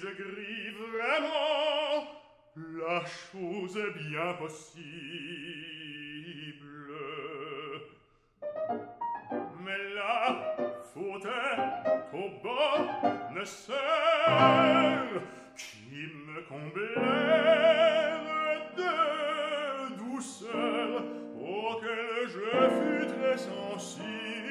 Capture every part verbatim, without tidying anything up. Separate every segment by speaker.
Speaker 1: plus aigris, vraiment, la chose est bien possible. Mais la faute est au bonne sœur qui me comblait de douceur auquel je fus très sensible.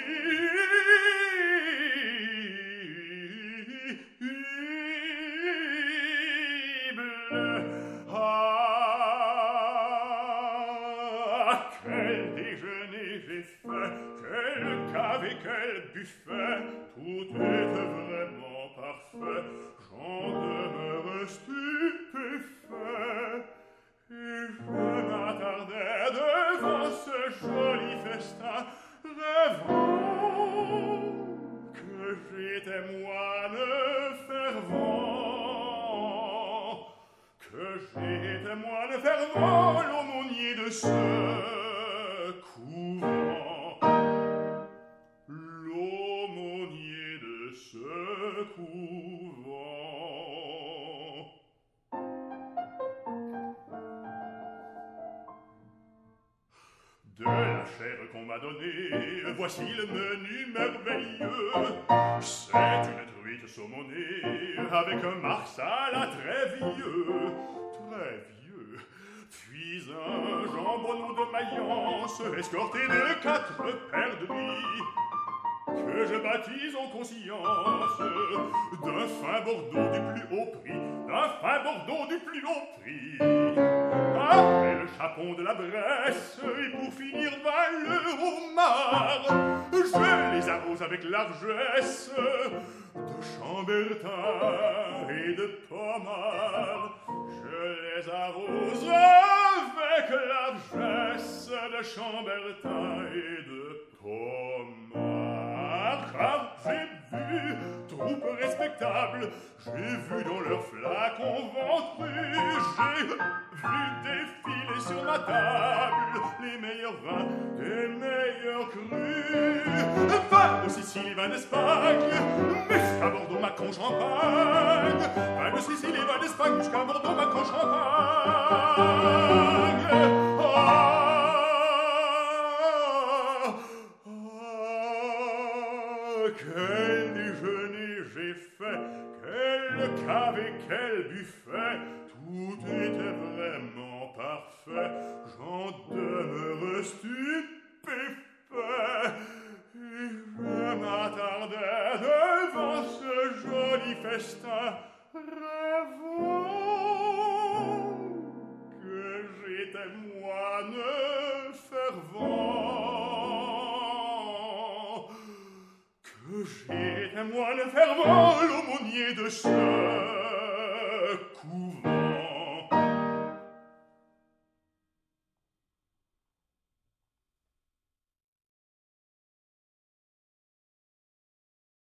Speaker 1: Ah, quel déjeuner j'ai fait, quel café, quel buffet, tout était vraiment parfait, j'en demeure stupéfait. Et je m'attardais devant ce joli festin, rêvant que j'étais moine fervent, que j'étais moine fervent, l'aumônier de ce couvent, l'aumônier de ce couvent. De la chair qu'on m'a donnée, voici le menu merveilleux. C'est une truite saumonée avec un marsala très vieux, très vieux. Puis un jambonneau de Mayence escorté de quatre paires de bris que je baptise en conscience d'un fin Bordeaux du plus haut prix, d'un fin Bordeaux du plus haut prix. Après le chapon de la Bresse, et pour finir va le homard, je les arrose avec largesse de chambertin et de pommard. Je les arrose avec largesse de chambertin et de pommard. Car j'ai vu troupe respectable, j'ai vu dans leurs flacons ventrus, j'ai vu défiler sur ma table les meilleurs vins des meilleurs crus. Vin de Sicile et vin d'Espagne, mais jusqu'à Bordeaux, Macon, Champagne. Vin de Sicile et vin d'Espagne, jusqu'à Bordeaux, Macon, Champagne. Ah, quel déjeuner j'ai fait, quel café, quel buffet, tout était vraiment parfait, j'en demeure stupéfait, et je m'attardais devant ce joli festin, rêvant que j'étais moine fervent, que j'étais moine fervent, l'aumônier de ce